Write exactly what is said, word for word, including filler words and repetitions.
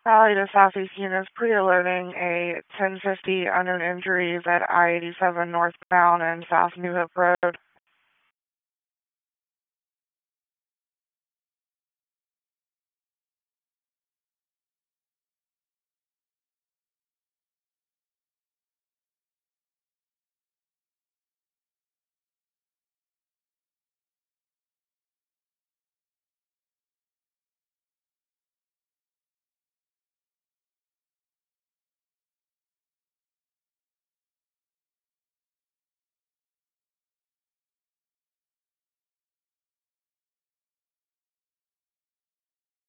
Raleigh to Southeast units pre-alerting a ten fifty unknown injuries at I eighty-seven northbound and South New Hope Road.